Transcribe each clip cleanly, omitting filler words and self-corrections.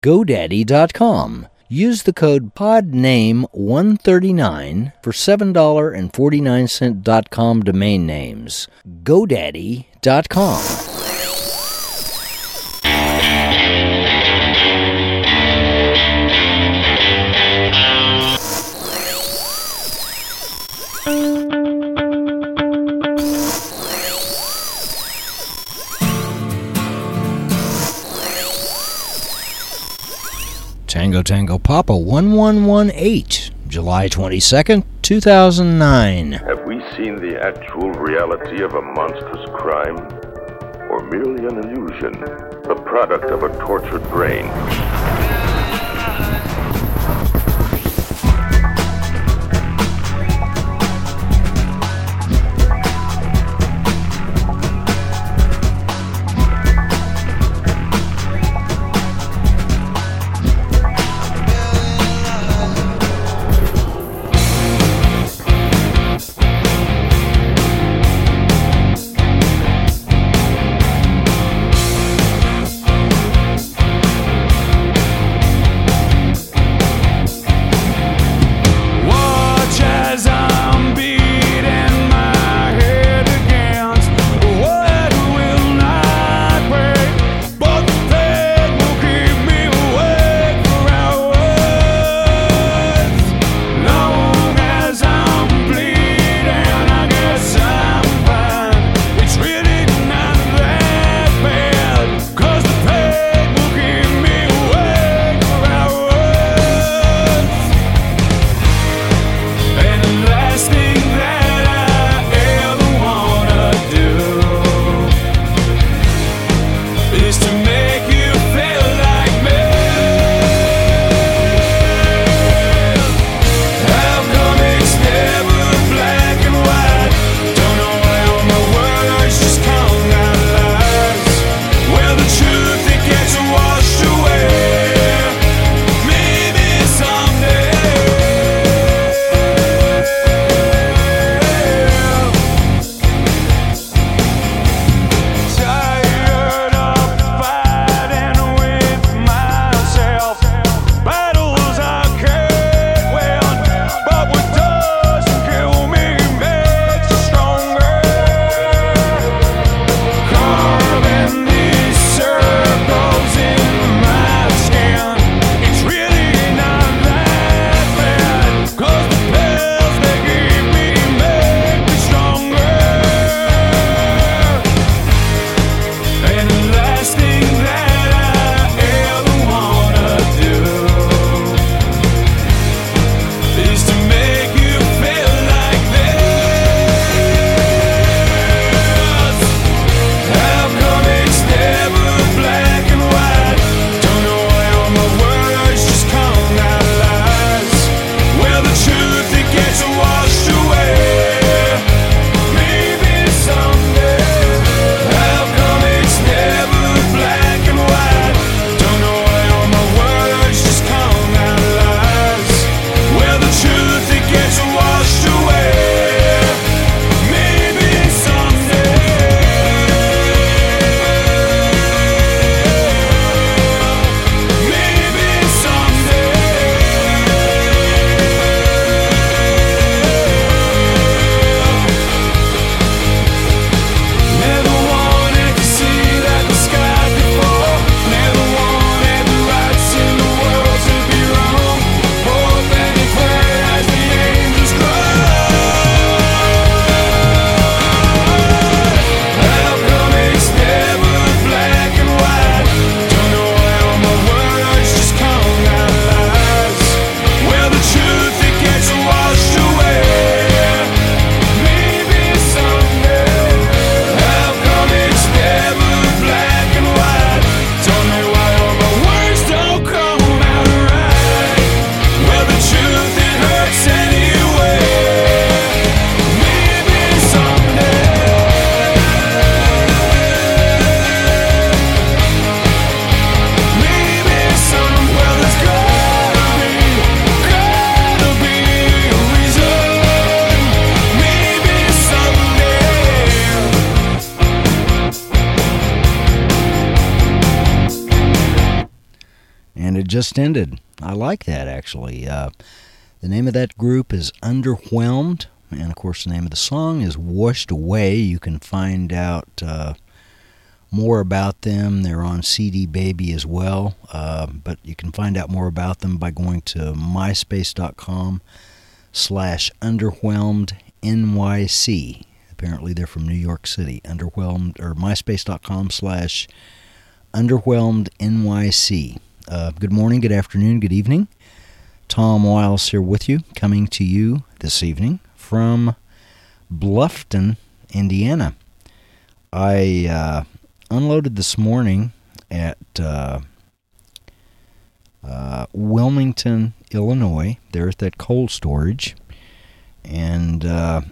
GoDaddy.com. Use the code PODNAME139 for $7.49 .com domain names. GoDaddy.com. Tango Tango Papa 1118, July 22nd, 2009. Have we seen the actual reality of a monstrous crime? Or merely an illusion, the product of a tortured brain? it just ended. I like that, actually. The name of that group is Underwhelmed, and of course the name of the song is Washed Away. You can find out more about them. They're on CD Baby as well, but you can find out more about them by going to myspace.com/underwhelmednyc. Apparently they're from New York City. Underwhelmed, or myspace.com/underwhelmednyc. Good morning, good afternoon, good evening. Tom Wiles here with you, coming to you this evening from Bluffton, Indiana. I unloaded this morning at Wilmington, Illinois, there at that cold storage, and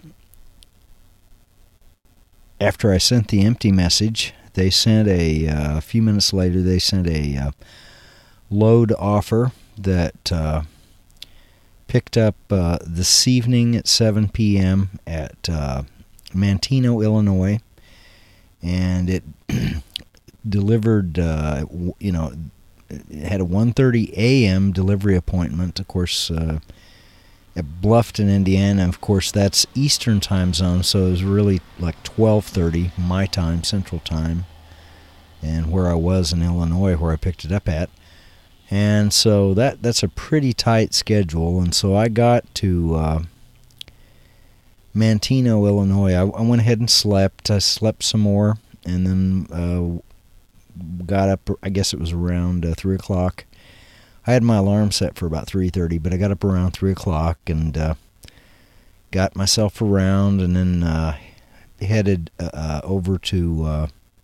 after I sent the empty message, they sent a few minutes later, they sent a load offer that picked up this evening at 7 p.m. at Manteno, Illinois, and it delivered, it had a 1:30 a.m. delivery appointment, of course, at Bluffton, Indiana. Of course, that's Eastern time zone, so it was really like 12:30 my time, Central time, and where I was in Illinois, where I picked it up at. And so that's a pretty tight schedule, and so I got to Manteno, Illinois. I went ahead and slept. I slept some more, and then got up, I guess it was around 3 o'clock. I had my alarm set for about 3:30, but I got up around 3 o'clock and got myself around, and then headed over to,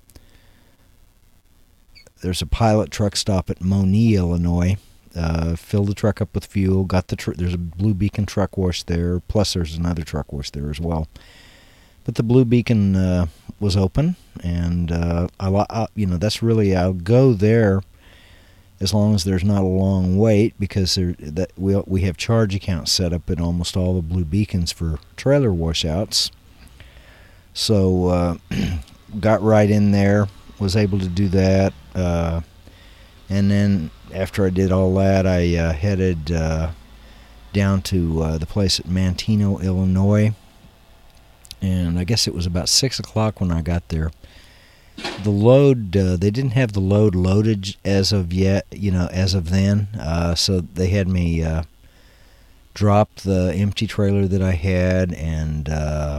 there's a pilot truck stop at Monee, Illinois. Filled the truck up with fuel, got there's a Blue Beacon truck wash there, plus there's another truck wash there as well. But the Blue Beacon was open, and that's really, I'll go there as long as there's not a long wait, because we have charge accounts set up at almost all the Blue Beacons for trailer washouts. So got right in there, was able to do that, and then after I did all that, I headed down to the place at Manteno, Illinois, and I guess it was about 6 o'clock when I got there. The load, they didn't have the load loaded as of then, so they had me drop the empty trailer that I had and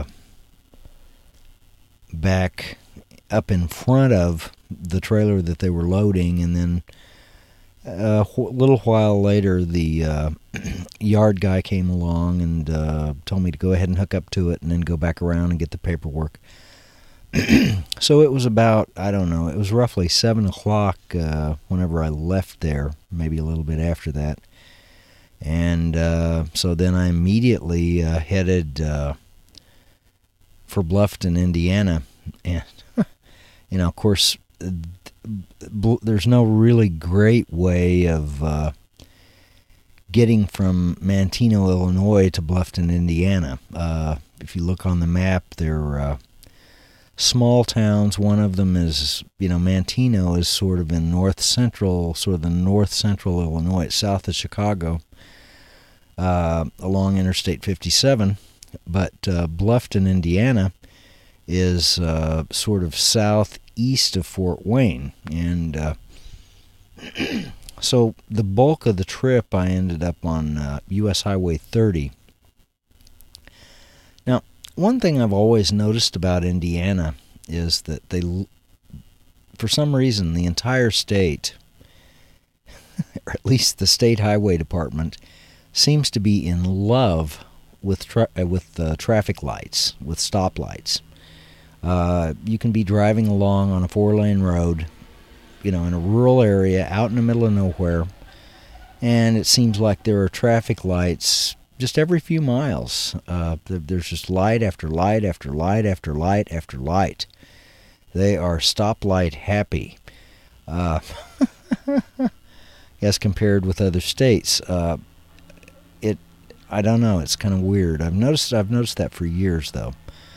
back up in front of the trailer that they were loading, and then a little while later the yard guy came along and told me to go ahead and hook up to it and then go back around and get the paperwork. So it was about, I don't know, it was roughly 7 o'clock whenever I left there, maybe a little bit after that. And so then I immediately headed for Bluffton, Indiana. And, of course, there's no really great way of getting from Manteno, Illinois to Bluffton, Indiana. If you look on the map, they're small towns. One of them is, Manteno is sort of in north central Illinois. It's south of Chicago, along Interstate 57. But Bluffton, Indiana is sort of southeast of Fort Wayne. And so the bulk of the trip I ended up on U.S. Highway 30. Now, one thing I've always noticed about Indiana is that for some reason, the entire state, or at least the state highway department, seems to be in love with traffic lights, with stoplights. You can be driving along on a 4-lane road, in a rural area out in the middle of nowhere, and it seems like there are traffic lights just every few miles. There's just light after light after light after light after light. They are stoplight happy, as compared with other states. I don't know. It's kind of weird. I've noticed that for years, though.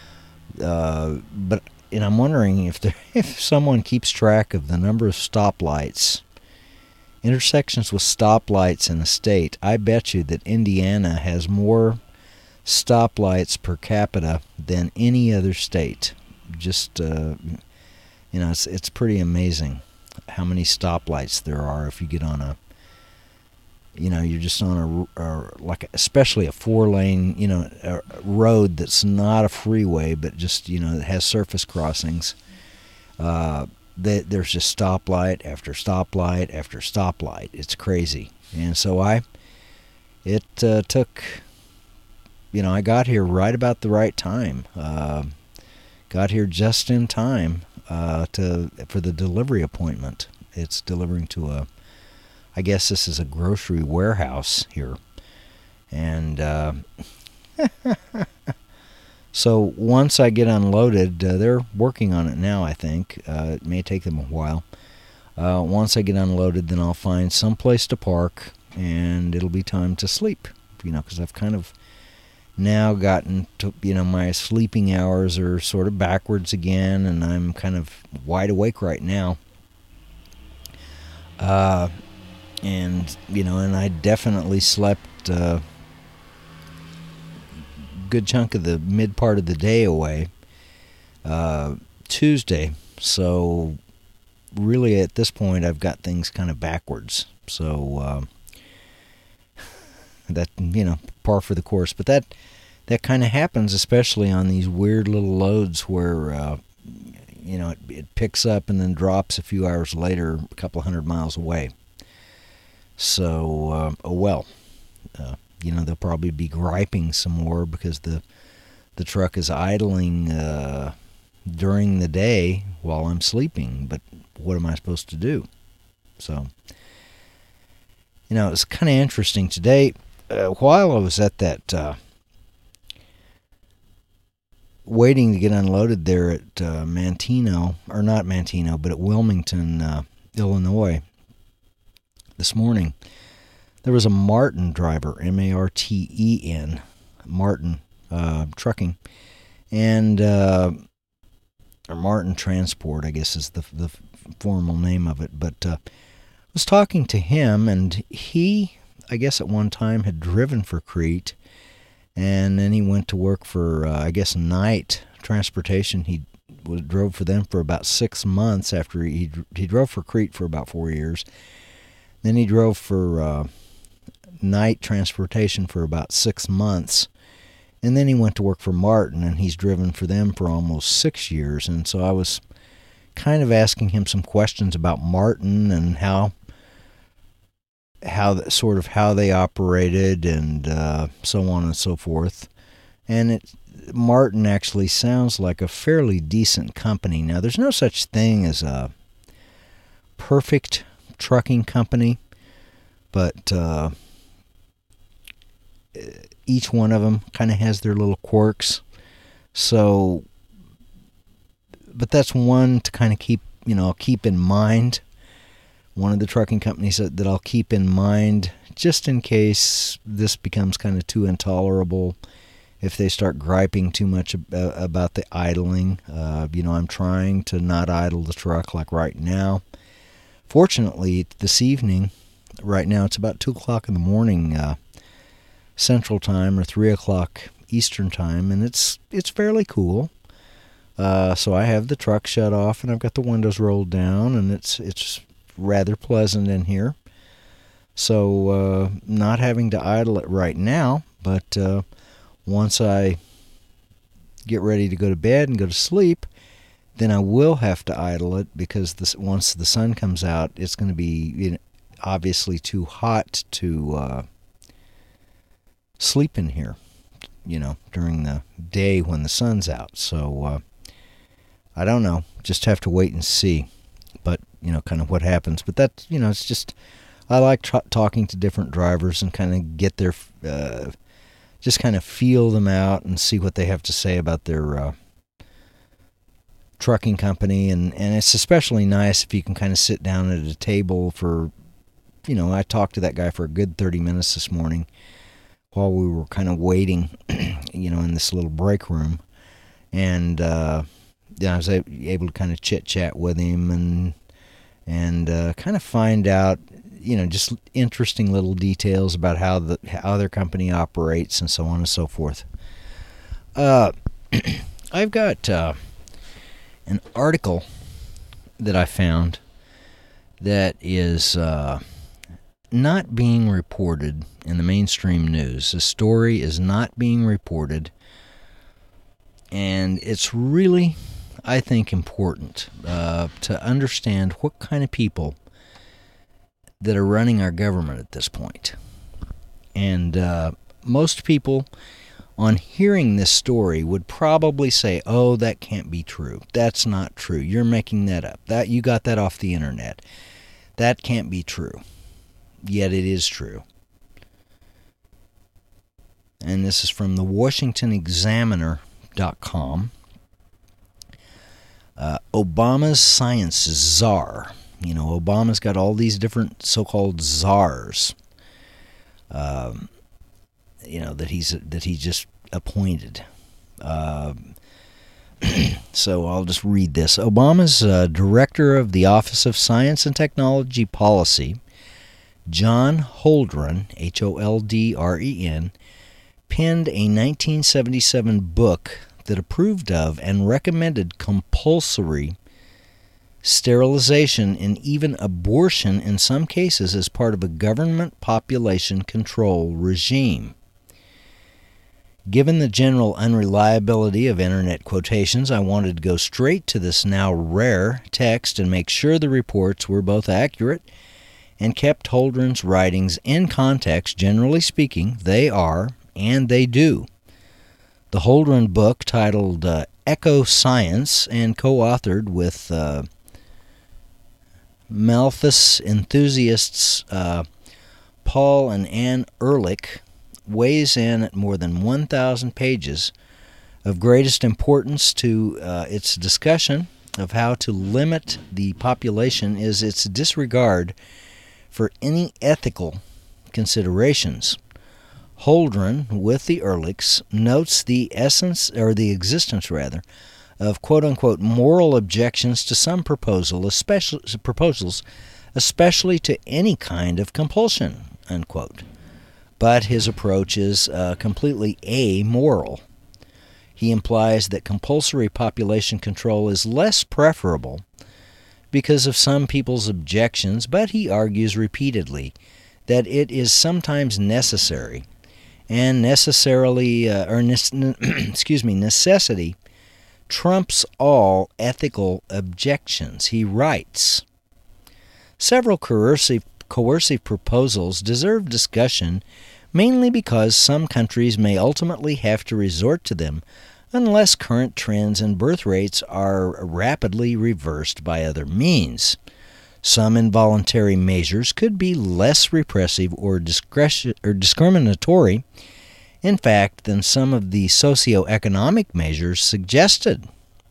But I'm wondering if someone keeps track of the number of stoplights intersections with stoplights in a state, I bet you that Indiana has more stoplights per capita than any other state. Just, it's pretty amazing how many stoplights there are if you get on a, you're just on especially a 4-lane, a road that's not a freeway, but just, it has surface crossings. There's just stoplight after stoplight after stoplight. It's crazy. And so it took, I got here right about the right time. Got here just in time for the delivery appointment. It's delivering to I guess this is a grocery warehouse here. And so once I get unloaded, they're working on it now, I think. It may take them a while. Once I get unloaded, then I'll find some place to park, and it'll be time to sleep, because I've kind of now gotten to, my sleeping hours are sort of backwards again, and I'm kind of wide awake right now. And I definitely slept a good chunk of the mid part of the day away Tuesday. So really at this point I've got things kind of backwards. So that, par for the course. But that kind of happens, especially on these weird little loads where, it picks up and then drops a few hours later, a couple hundred miles away. So, they'll probably be griping some more because the truck is idling during the day while I'm sleeping. But what am I supposed to do? So, it's kind of interesting today. While I was at that, waiting to get unloaded there at Manteno, or not Manteno, but at Wilmington, Illinois, this morning, there was a Martin driver, Marten, Martin Trucking, and or Martin Transport, I guess is the formal name of it. But I was talking to him, and he, I guess at one time, had driven for Crete, and then he went to work for, I guess, Knight Transportation. He drove for them for about 6 months after he drove for Crete for about 4 years. Then he drove for Knight Transportation for about 6 months. And then he went to work for Martin, and he's driven for them for almost 6 years. And so I was kind of asking him some questions about Martin and how they operated and so on and so forth. And Martin actually sounds like a fairly decent company. Now, there's no such thing as a perfect trucking company, but each one of them kind of has their little quirks. So, but that's one to kind of keep in mind. One of the trucking companies that I'll keep in mind just in case this becomes kind of too intolerable. If they start griping too much about the idling, I'm trying to not idle the truck like right now. Fortunately, this evening, right now it's about 2 o'clock in the morning Central Time or 3 o'clock Eastern Time, and it's fairly cool. So I have the truck shut off, and I've got the windows rolled down, and it's rather pleasant in here. So not having to idle it right now, but once I get ready to go to bed and go to sleep, then I will have to idle it because once the sun comes out, it's going to be obviously too hot to sleep in here, during the day when the sun's out. So I don't know, just have to wait and see. But, kind of what happens. But that, it's just, I like talking to different drivers and kind of get their, just kind of feel them out and see what they have to say about their trucking company. And it's especially nice if you can kind of sit down at a table for, I talked to that guy for a good 30 minutes this morning while we were kind of waiting, in this little break room. And, I was able to kind of chit-chat with him and kind of find out, just interesting little details about how their company operates and so on and so forth. I've got an article that I found that is not being reported in the mainstream news. The story is not being reported, and it's really, I think, important to understand what kind of people that are running our government at this point. And most people, on hearing this story, would probably say, "Oh, that can't be true. That's not true. You're making that up. That you got that off the internet. That can't be true." Yet it is true. And this is from the WashingtonExaminer.com. Obama's science czar. Obama's got all these different so-called czars. That he just appointed. So I'll just read this. Obama's director of the Office of Science and Technology Policy, John Holdren, Holdren, penned a 1977 book that approved of and recommended compulsory sterilization and even abortion in some cases as part of a government population control regime. Given the general unreliability of Internet quotations, I wanted to go straight to this now rare text and make sure the reports were both accurate and kept Holdren's writings in context. Generally speaking, they are, and they do. The Holdren book, titled Eco Science and co-authored with Malthus enthusiasts Paul and Ann Ehrlich, weighs in at more than 1,000 pages. Of greatest importance to its discussion of how to limit the population is its disregard for any ethical considerations. Holdren, with the Ehrlichs, notes the existence of quote-unquote moral objections to some proposals, especially to any kind of compulsion, unquote. But his approach is completely amoral. He implies that compulsory population control is less preferable because of some people's objections, but he argues repeatedly that it is sometimes necessary, and necessity trumps all ethical objections. He writes, several coercive proposals deserve discussion, mainly because some countries may ultimately have to resort to them unless current trends in birth rates are rapidly reversed by other means. Some involuntary measures could be less repressive or discriminatory, in fact, than some of the socio-economic measures suggested.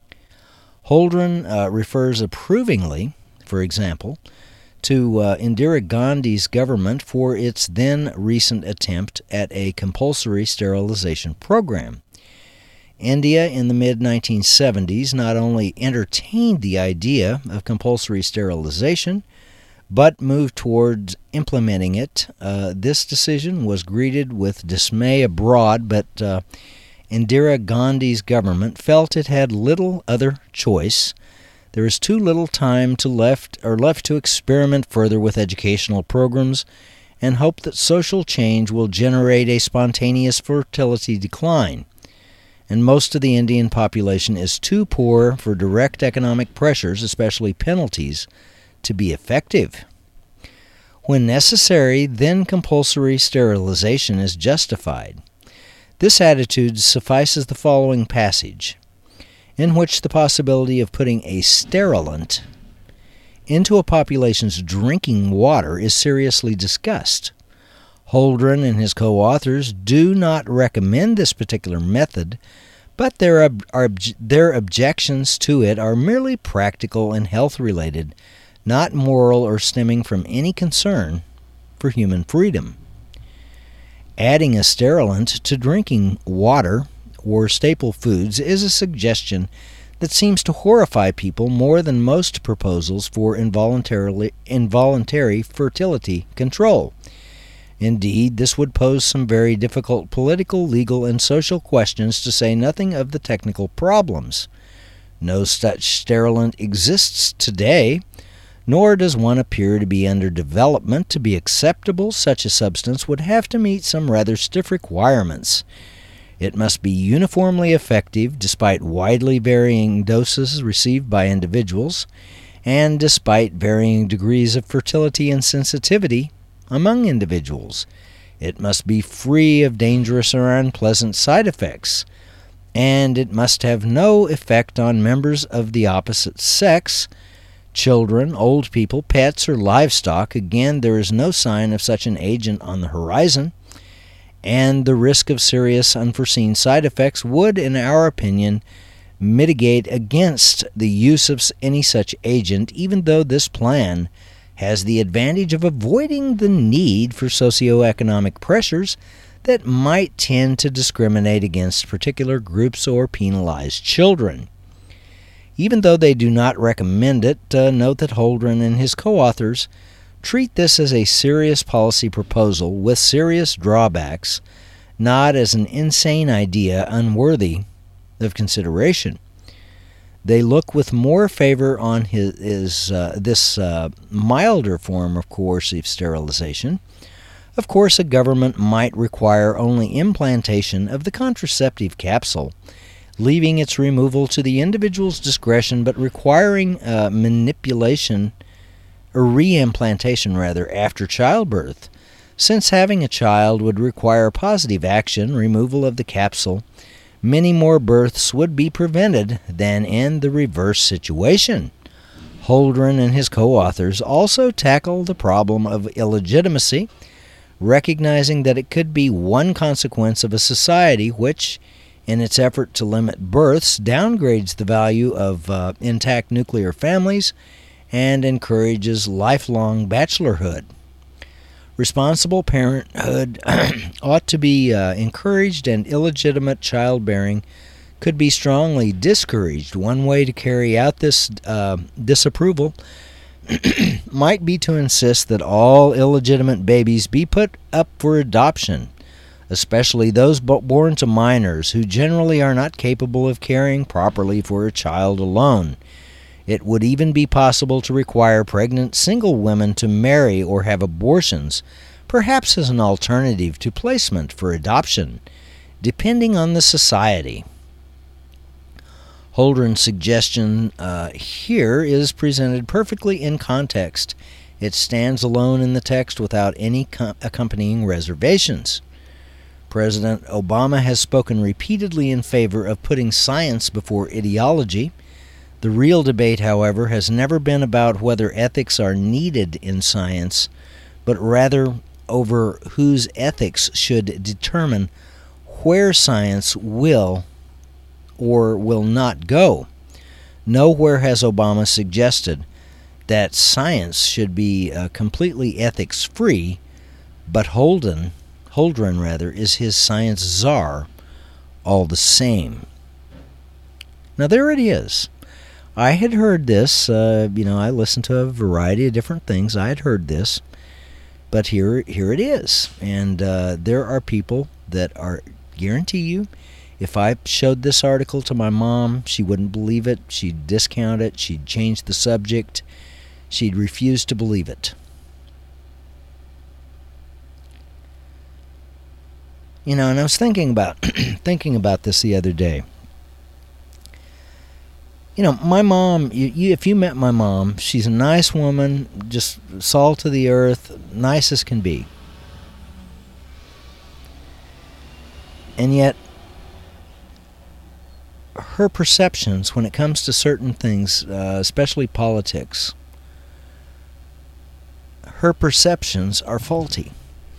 Holdren refers approvingly, for example, to Indira Gandhi's government for its then recent attempt at a compulsory sterilization program. India in the mid-1970s not only entertained the idea of compulsory sterilization, but moved towards implementing it. This decision was greeted with dismay abroad, but Indira Gandhi's government felt it had little other choice. There is too little time left to experiment further with educational programs and hope that social change will generate a spontaneous fertility decline. And most of the Indian population is too poor for direct economic pressures, especially penalties, to be effective. When necessary, then compulsory sterilization is justified. This attitude suffices the following passage, in which the possibility of putting a sterilant into a population's drinking water is seriously discussed. Holdren and his co-authors do not recommend this particular method, but their objections to it are merely practical and health-related, not moral or stemming from any concern for human freedom. Adding a sterilant to drinking water or staple foods is a suggestion that seems to horrify people more than most proposals for involuntary fertility control. Indeed, this would pose some very difficult political, legal, and social questions, to say nothing of the technical problems. No such sterilant exists today, nor does one appear to be under development. To be acceptable, such a substance would have to meet some rather stiff requirements. It must be uniformly effective, despite widely varying doses received by individuals, and despite varying degrees of fertility and sensitivity among individuals. It must be free of dangerous or unpleasant side effects, and it must have no effect on members of the opposite sex, children, old people, pets, or livestock. Again, there is no sign of such an agent on the horizon, and the risk of serious unforeseen side effects would, in our opinion, mitigate against the use of any such agent, even though this plan has the advantage of avoiding the need for socioeconomic pressures that might tend to discriminate against particular groups or penalize children. Even though they do not recommend it, note that Holdren and his co-authors treat this as a serious policy proposal with serious drawbacks, not as an insane idea unworthy of consideration. They look with more favor on this milder form of coercive sterilization. Of course, a government might require only implantation of the contraceptive capsule, leaving its removal to the individual's discretion, but requiring reimplantation after childbirth, since having a child would require positive action, removal of the capsule. Many more births would be prevented than in the reverse situation. Holdren and his co-authors also tackle the problem of illegitimacy, recognizing that it could be one consequence of a society which, in its effort to limit births, downgrades the value of intact nuclear families and encourages lifelong bachelorhood. Responsible parenthood ought to be encouraged, and illegitimate childbearing could be strongly discouraged. One way to carry out this disapproval might be to insist that all illegitimate babies be put up for adoption, especially those born to minors who generally are not capable of caring properly for a child alone. It would even be possible to require pregnant single women to marry or have abortions, perhaps as an alternative to placement for adoption, depending on the society. Holdren's suggestion here is presented perfectly in context. It stands alone in the text without any accompanying reservations. President Obama has spoken repeatedly in favor of putting science before ideology. The real debate, however, has never been about whether ethics are needed in science, but rather over whose ethics should determine where science will or will not go. Nowhere has Obama suggested that science should be completely ethics-free, but Holdren is his science czar all the same. Now there it is. I had heard this, I listened to a variety of different things. I had heard this, but here it is. And there are people that guarantee you, if I showed this article to my mom, she wouldn't believe it. She'd discount it. She'd change the subject. She'd refuse to believe it. And I was thinking about this the other day. My mom, if you met my mom, she's a nice woman, just salt of the earth, nice as can be. And yet, her perceptions when it comes to certain things, especially politics, her perceptions are faulty.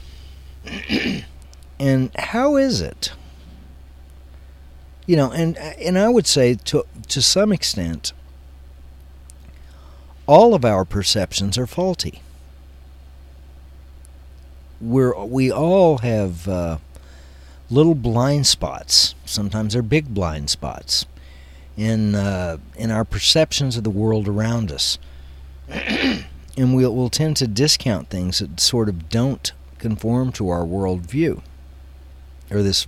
And how is it? And I would say to some extent, all of our perceptions are faulty. We all have little blind spots. Sometimes they're big blind spots. in our perceptions of the world around us. And we'll tend to discount things that sort of don't conform to our worldview, or this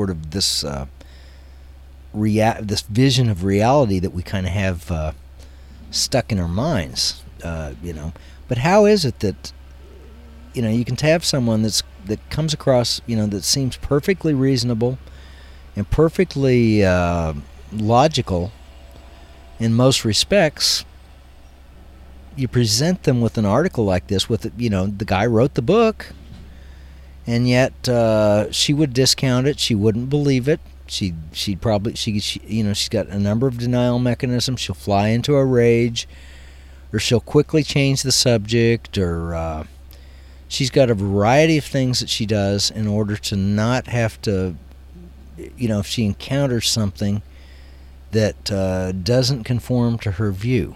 vision of reality that we kind of have stuck in our minds, But how is it that you can have someone that comes across that seems perfectly reasonable and perfectly logical in most respects? You present them with an article like this with the guy wrote the book, and yet she would discount it. She wouldn't believe it. She'd probably she's got a number of denial mechanisms. She'll fly into a rage, or she'll quickly change the subject, or she's got a variety of things that she does in order to not have to, if she encounters something that doesn't conform to her view.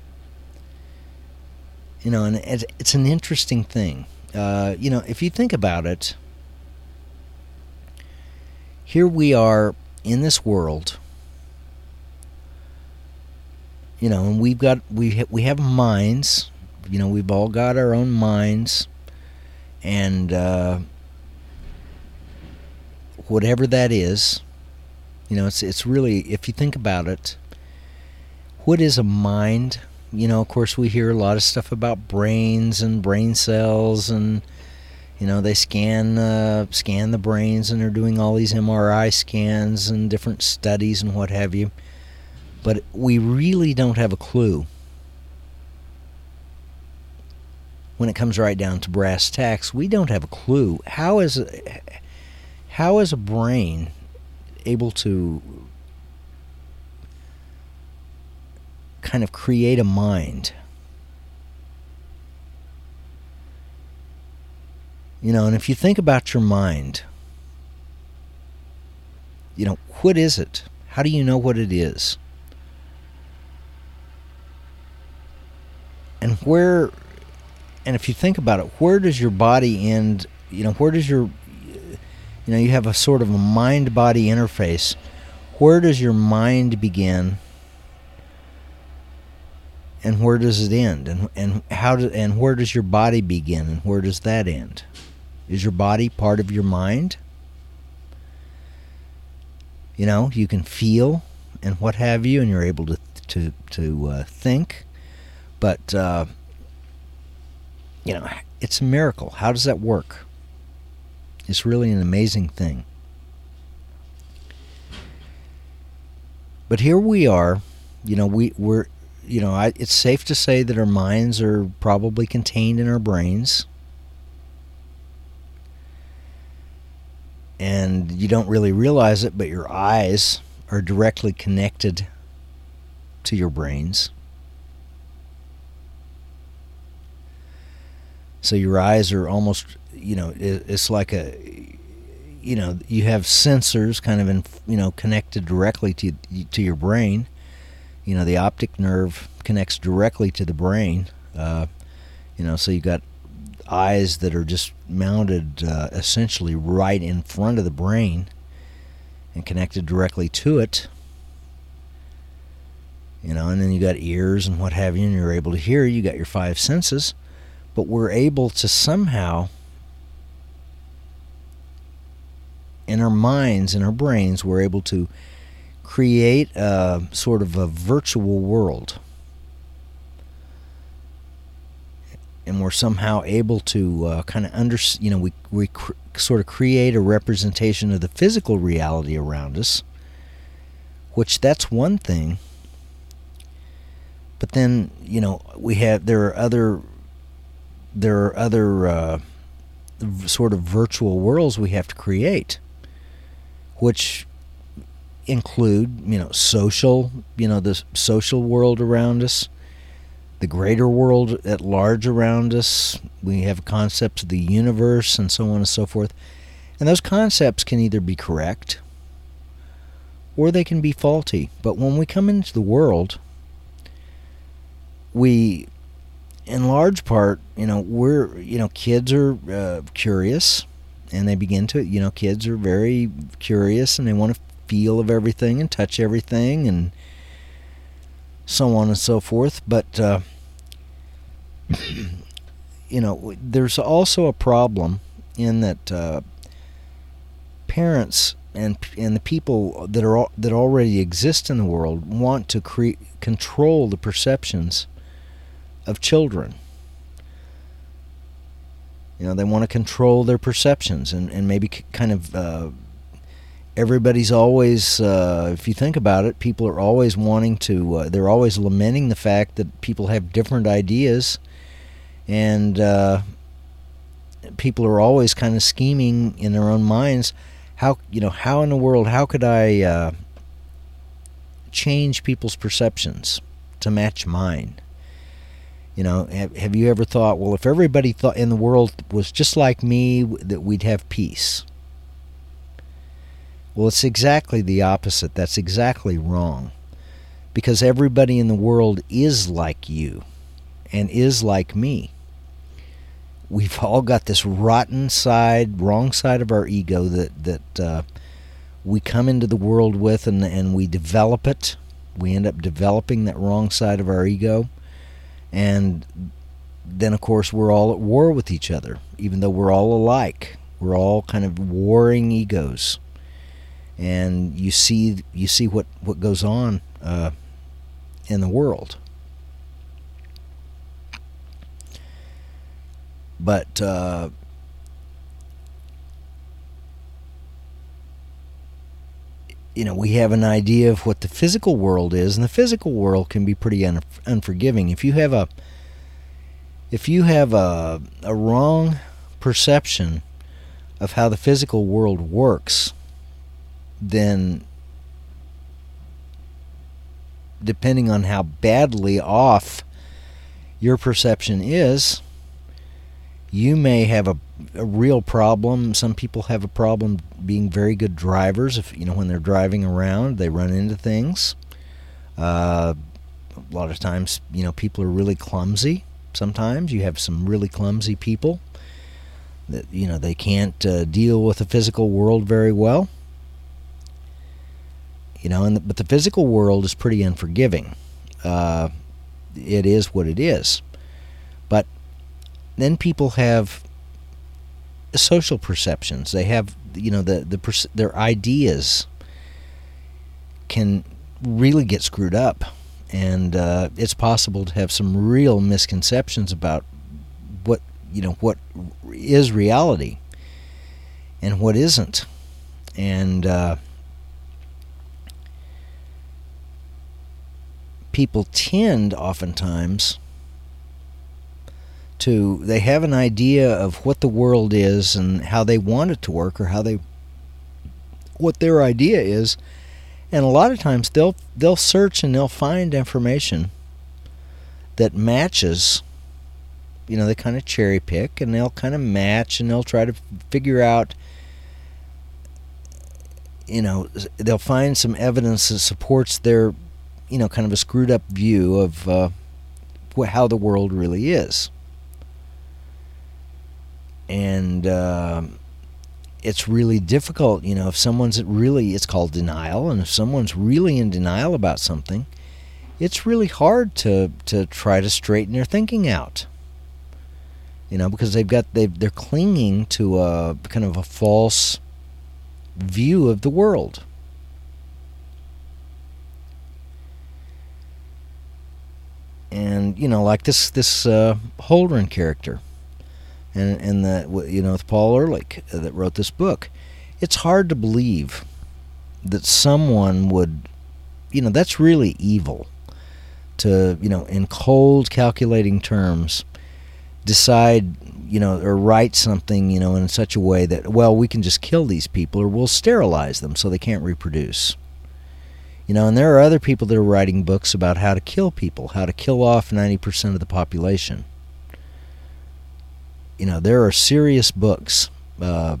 And it's an interesting thing. If you think about it, here we are in this world, and we have minds. We've all got our own minds, and whatever that is, it's really, if you think about it, what is a mind? Of course, we hear a lot of stuff about brains and brain cells, and they scan the brains, and they're doing all these MRI scans and different studies and what have you. But we really don't have a clue when it comes right down to brass tacks. We don't have a clue. How is a brain able to kind of create a mind? And if you think about your mind, what is it? How do you know what it is? And if you think about it, where does your body end? Where does your, you have a sort of a mind-body interface. Where does your mind begin? And where does it end? And where does your body begin? And where does that end? Is your body part of your mind? You can feel and what have you, and you're able to think. But it's a miracle. How does that work? It's really an amazing thing. But here we are. We're it's safe to say that our minds are probably contained in our brains. And you don't really realize it, but your eyes are directly connected to your brains. So your eyes are almost, it's like you have sensors kind of connected directly to your brain. The optic nerve connects directly to the brain. So you got eyes that are just mounted essentially right in front of the brain and connected directly to it. And then you got ears and what have you, and you're able to hear. You got your five senses. But we're able to somehow, in our minds, in our brains, we're able to create a sort of a virtual world. And we're somehow able to kind of we sort of create a representation of the physical reality around us, which that's one thing. But then, there are other sort of virtual worlds we have to create, which include, social, the social world around us, the greater world at large around us. We have concepts of the universe and so on and so forth. And those concepts can either be correct or they can be faulty. But when we come into the world, we, in large part, kids are curious, and they begin to, kids are very curious, and they want to feel of everything and touch everything, and so on and so forth. But there's also a problem in that parents and the people that already exist in the world want to control the perceptions of children. They want to control their perceptions, and maybe kind of everybody's always, if you think about it, people are always wanting to, they're always lamenting the fact that people have different ideas, and people are always kind of scheming in their own minds. How in the world, how could I change people's perceptions to match mine? Have you ever thought, well, if everybody thought in the world was just like me, that we'd have peace? Well, it's exactly the opposite. That's exactly wrong. Because everybody in the world is like you and is like me. We've all got this rotten side, wrong side of our ego that we come into the world with, and we develop it. We end up developing that wrong side of our ego. And then, of course, we're all at war with each other, even though we're all alike. We're all kind of warring egos. And you see what goes on in the world. But we have an idea of what the physical world is, and the physical world can be pretty unforgiving. If you have a wrong perception of how the physical world works, then depending on how badly off your perception is, you may have a real problem. Some people have a problem being very good drivers. If when they're driving around, they run into things. A lot of times, people are really clumsy. Sometimes you have some really clumsy people that they can't deal with the physical world very well. But the physical world is pretty unforgiving. It is what it is. But then people have social perceptions. They have, their ideas can really get screwed up, and it's possible to have some real misconceptions about what is reality and what isn't. And people tend oftentimes they have an idea of what the world is and how they want it to work, or what their idea is, and a lot of times they'll search and they'll find information that matches. They kind of cherry pick, and they'll kind of match, and they'll try to figure out. They'll find some evidence that supports their, kind of a screwed up view of how the world really is. And it's really difficult, if someone's it's called denial, and if someone's really in denial about something, it's really hard to try to straighten their thinking out. Because they're clinging to a kind of a false view of the world. And like this Holdren character. And that, with Paul Ehrlich that wrote this book, it's hard to believe that someone would, that's really evil to, in cold, calculating terms, decide, or write something, in such a way that, well, we can just kill these people, or we'll sterilize them so they can't reproduce. And there are other people that are writing books about how to kill people, how to kill off 90% of the population. There are serious books, that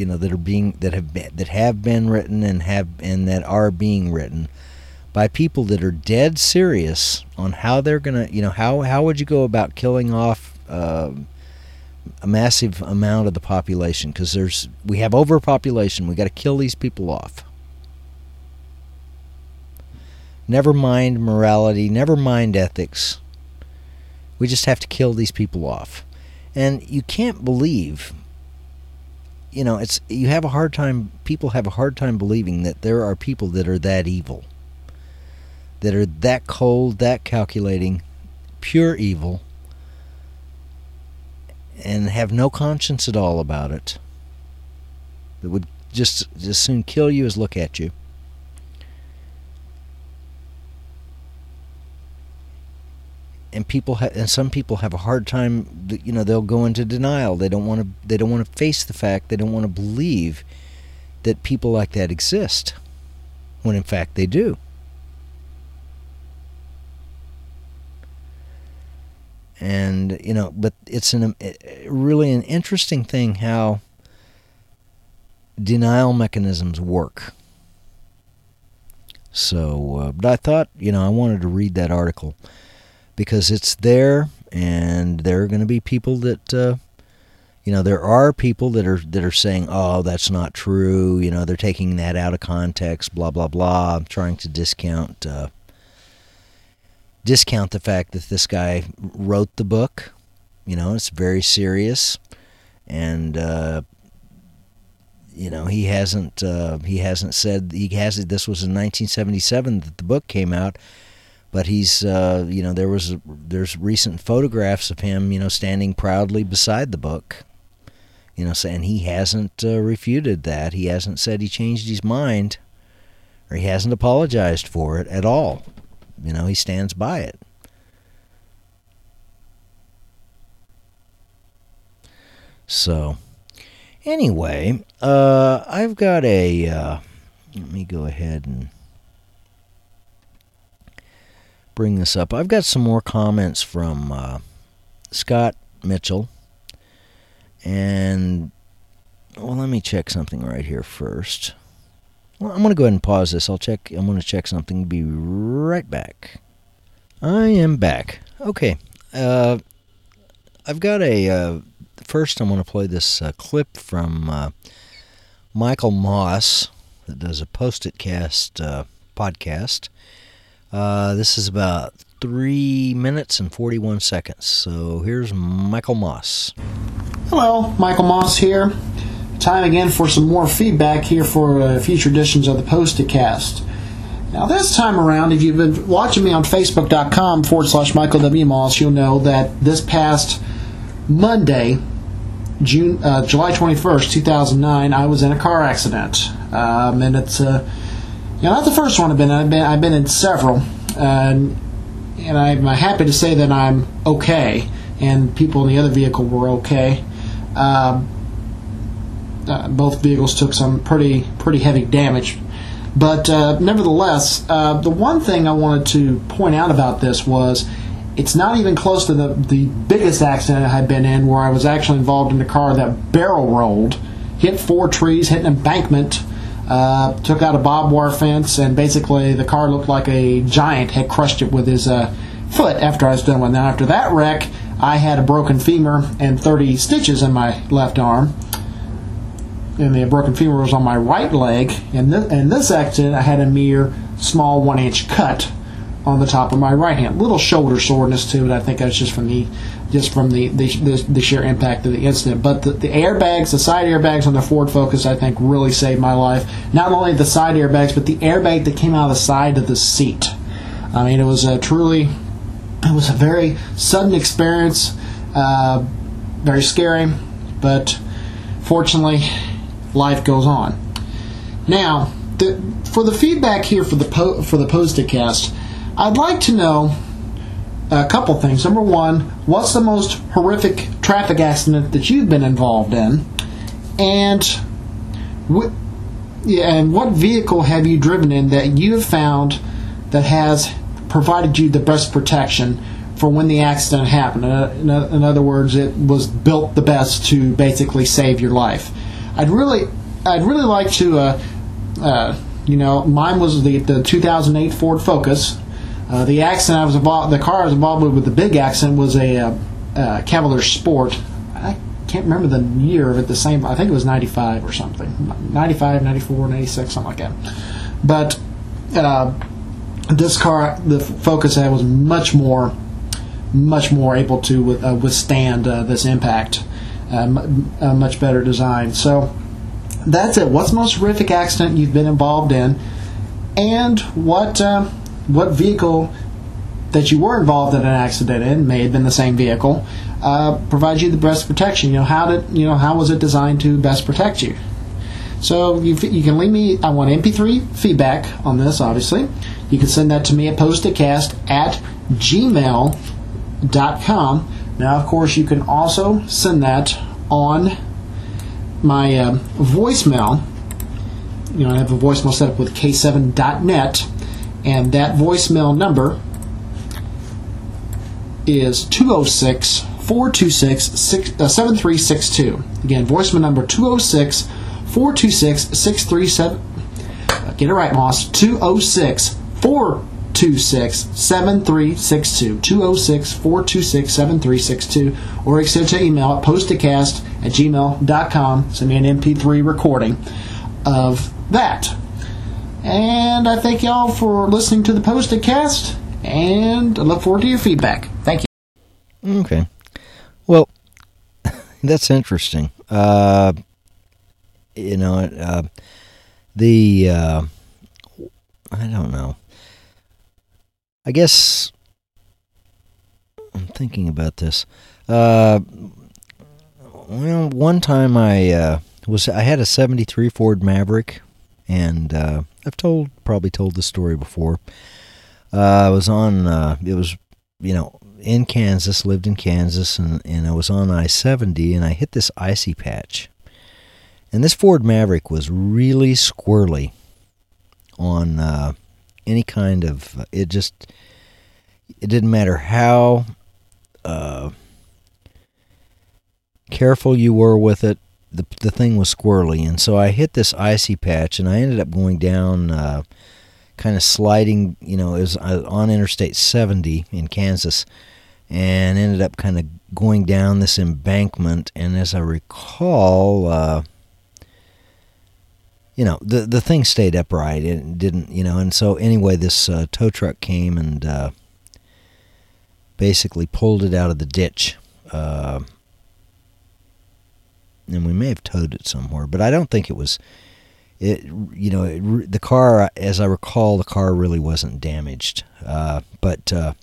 have been written and that are being written by people that are dead serious on how they're gonna, how would you go about killing off a massive amount of the population? Because we have overpopulation. We got to kill these people off. Never mind morality, never mind ethics. We just have to kill these people off. And you can't believe, people have a hard time believing that there are people that are that evil, that are that cold, that calculating, pure evil, and have no conscience at all about it, that would just as soon kill you as look at you. And some people have a hard time. They'll go into denial. They don't want to face the fact. They don't want to believe that people like that exist, when in fact they do. And but it's really an interesting thing how denial mechanisms work. So, but I thought I wanted to read that article, because it's there, and there are going to be people that, there are people that are saying, oh, that's not true, they're taking that out of context, blah, blah, blah, trying to discount the fact that this guy wrote the book. It's very serious, and, he hasn't said, this was in 1977 that the book came out. But he's, there's recent photographs of him, standing proudly beside the book, and he hasn't refuted that. He hasn't said he changed his mind, or he hasn't apologized for it at all. He stands by it. So, anyway, I've got let me go ahead and bring this up. I've got some more comments from Scott Mitchell, and let me check something right here first. Well, I'm going to go ahead and pause this. I'm going to check something. Be right back. I am back. Okay. I've got first I'm going to play this clip from Michael Moss that does a Post-it Cast podcast. This is about 3 minutes and 41 seconds. So here's Michael Moss. Hello, Michael Moss here. Time again for some more feedback here for future editions of the Post-it Cast. Now this time around, if you've been watching me on Facebook.com/Michael W. Moss, you'll know that this past Monday, July 21st, 2009, I was in a car accident. And it's not the first one I've been in. I've been in several, and I'm happy to say that I'm okay, and people in the other vehicle were okay. Both vehicles took some pretty heavy damage, but nevertheless, the one thing I wanted to point out about this was it's not even close to the biggest accident I had been in, where I was actually involved in a car that barrel rolled, hit 4 trees, hit an embankment. Took out a barbed wire fence, and basically the car looked like a giant had crushed it with his foot after I was done with it. Now, after that wreck, I had a broken femur and 30 stitches in my left arm, and the broken femur was on my right leg. In this accident, I had a mere small 1-inch cut on the top of my right hand. Little shoulder soreness too, but I think that's just from the sheer impact of the incident. But the airbags, the side airbags on the Ford Focus, I think really saved my life. Not only the side airbags, but the airbag that came out of the side of the seat. I mean, it was a very sudden experience, very scary, but fortunately, life goes on. Now, for the feedback here for the Post-it Cast, I'd like to know a couple things. Number one, what's the most horrific traffic accident that you've been involved in? And what vehicle have you driven in that you have found that has provided you the best protection for when the accident happened? In other words, it was built the best to basically save your life. I'd really like to, mine was the 2008 Ford Focus. The accident the car I was involved with the big accident was a Cavalier Sport. I can't remember the year of it. I think it was 95 or something. 95, 94, 96, something like that. But this car, the Focus was much more able to withstand this impact. A much better design. So that's it. What's the most horrific accident you've been involved in, and what vehicle that you were involved in an accident in, may have been the same vehicle, provides you the best protection? How was it designed to best protect you? So you can leave me. I want MP3 feedback on this. Obviously, you can send that to me at posticast@gmail.com. Now, of course, you can also send that on my voicemail. I have a voicemail set up with K7.net, and that voicemail number is 206-426-7362. Again, voicemail number 206-426-637. Get it right, Moss. 206-426-7362. 206-426-7362. Or you can send an email at posticast@gmail.com. Send me an MP3 recording of that. And I thank y'all for listening to the Posticast, and I look forward to your feedback. Thank you. Okay. Well, that's interesting. I don't know. I guess I'm thinking about this. One time I had a '73 Ford Maverick, and I've probably told this story before. I was on. It was in Kansas. Lived in Kansas, and I was on I-70, and I hit this icy patch. And this Ford Maverick was really squirrely on any kind of. It didn't matter how careful you were with it. The thing was squirrely, and so I hit this icy patch, and I ended up going down, kind of sliding. It was on Interstate 70 in Kansas, and ended up kind of going down this embankment. And as I recall, the thing stayed upright. It didn't, and so anyway, this tow truck came and basically pulled it out of the ditch. And we may have towed it somewhere, but I don't think it was. The car, as I recall, the car really wasn't damaged. But there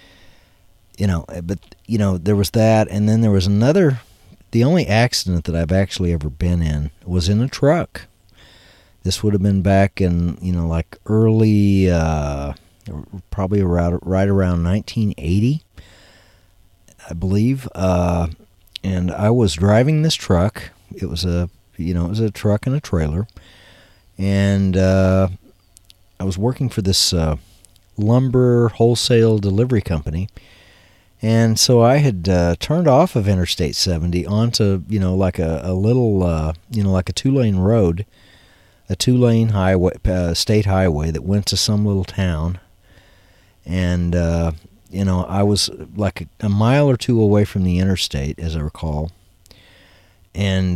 was that, and then there was another. The only accident that I've actually ever been in was in a truck. This would have been back in, like early, probably right around 1980, I believe. And I was driving this truck. It was a truck and a trailer. And I was working for this lumber wholesale delivery company. And so I had turned off of Interstate 70 onto, like a little, like a 2-lane road, a 2-lane highway, state highway that went to some little town. And, I was like a mile or two away from the interstate, as I recall. And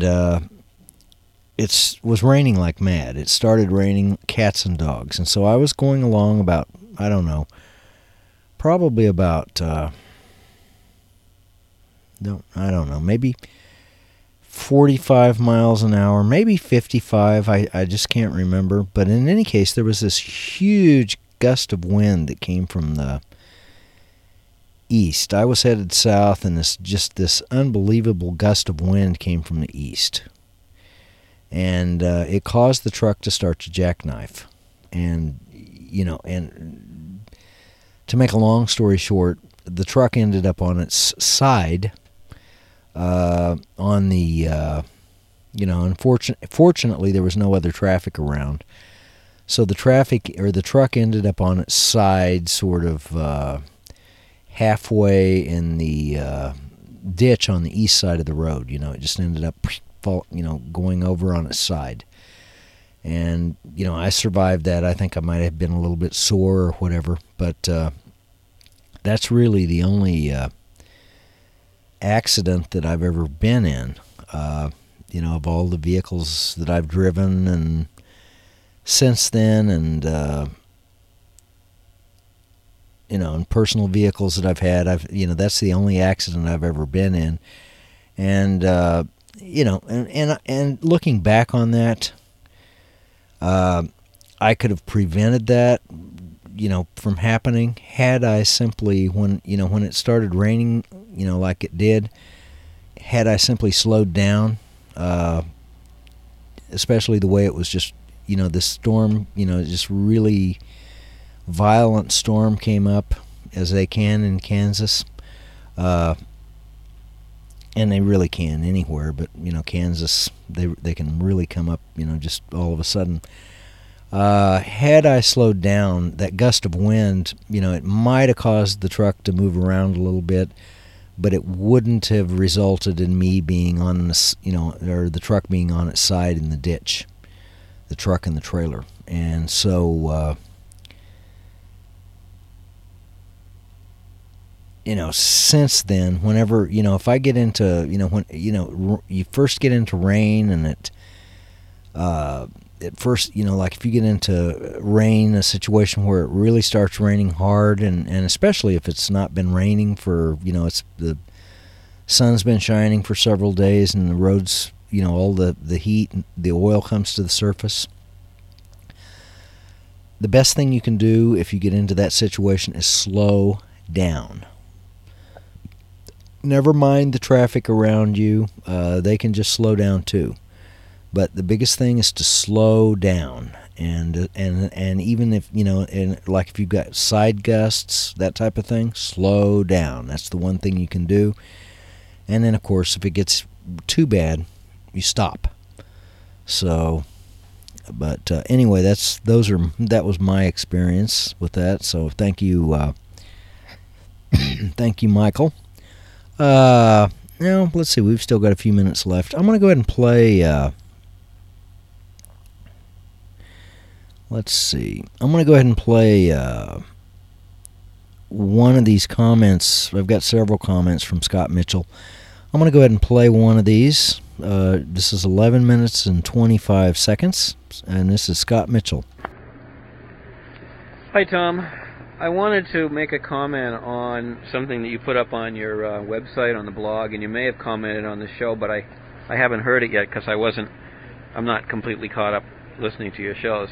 it was raining like mad. It started raining cats and dogs. And so I was going along about, I don't know, probably about, maybe 45 miles an hour, maybe 55, I just can't remember. But in any case, there was this huge gust of wind that came from the east. I was headed south, and this unbelievable gust of wind came from the east. And it caused the truck to start to jackknife. And, and to make a long story short, the truck ended up on its side, on the, fortunately there was no other traffic around. So the truck ended up on its side, sort of halfway in the ditch on the east side of the road. It just ended up, going over on its side. And, I survived that. I think I might have been a little bit sore or whatever, but that's really the only accident that I've ever been in, of all the vehicles that I've driven and since then, and in personal vehicles that I've had. That's the only accident I've ever been in. And, and looking back on that, I could have prevented that, from happening had I simply, when it started raining, like it did, had I simply slowed down, especially the way it was just, this storm, just really violent storm came up, as they can in Kansas, and they really can anywhere, but Kansas, they can really come up, just all of a sudden. Had I slowed down, that gust of wind, it might have caused the truck to move around a little bit, but it wouldn't have resulted in me being on this, or the truck being on its side in the ditch, the truck and the trailer. And so, since then, whenever, if I get into, when, you first get into rain and it, at first, like if you get into rain, a situation where it really starts raining hard, and especially if it's not been raining for, it's the sun's been shining for several days and the roads, all the heat, the oil comes to the surface. The best thing you can do if you get into that situation is slow down. Never mind the traffic around you. They can just slow down too. But the biggest thing is to slow down, and even if like if you've got side gusts, that type of thing, slow down. That's the one thing you can do. And then of course, if it gets too bad, you stop. So, but anyway, that was my experience with that. So thank you, thank you, Michael. Now let's see, we've still got a few minutes left. I'm going to go ahead and play. Let's see. I'm going to go ahead and play one of these comments. I've got several comments from Scott Mitchell. I'm going to go ahead and play one of these. This is 11 minutes and 25 seconds, and this is Scott Mitchell. Hi, Tom. I wanted to make a comment on something that you put up on your website, on the blog, and you may have commented on the show, but I haven't heard it yet because I'm not completely caught up listening to your shows.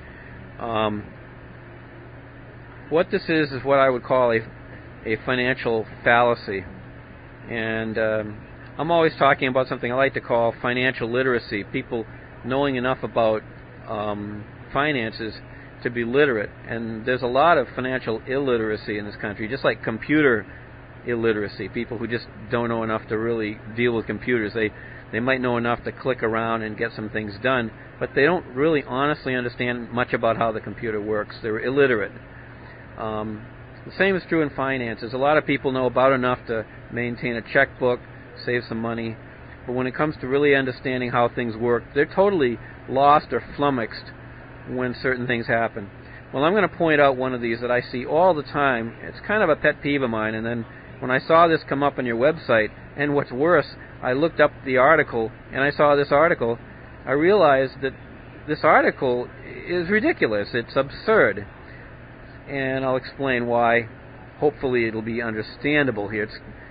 What this is what I would call a financial fallacy, and I'm always talking about something I like to call financial literacy, people knowing enough about finances to be literate. And there's a lot of financial illiteracy in this country, just like computer illiteracy, people who just don't know enough to really deal with computers. They might know enough to click around and get some things done, but they don't really honestly understand much about how the computer works. They're illiterate. The same is true in finances. A lot of people know about enough to maintain a checkbook, save some money, but when it comes to really understanding how things work, they're totally lost or flummoxed when certain things happen. Well, I'm going to point out one of these that I see all the time. It's kind of a pet peeve of mine, and then when I saw this come up on your website, and what's worse, I looked up the article, and I saw this article, I realized that this article is ridiculous. It's absurd. And I'll explain why. Hopefully it'll be understandable here.